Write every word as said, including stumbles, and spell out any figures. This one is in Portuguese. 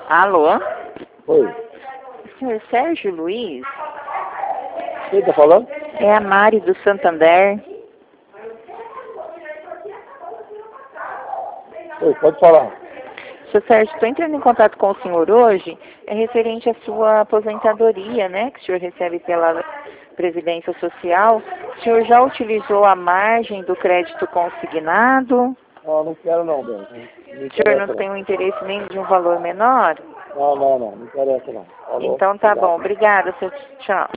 Alô? Oi. Senhor Sérgio Luiz? Quem tá falando? É a Mari do Santander. Oi, pode falar. Senhor Sérgio, estou entrando em contato com o senhor hoje, é referente à sua aposentadoria, né, que o senhor recebe pela Previdência Social. O senhor já utilizou a margem do crédito consignado? Não, não quero não, Bel. Não O senhor não tem um interesse nem de um valor menor? Não, não, não, não interessa não. Falou, Então tá obrigado. bom, obrigada, senhor. Tchau.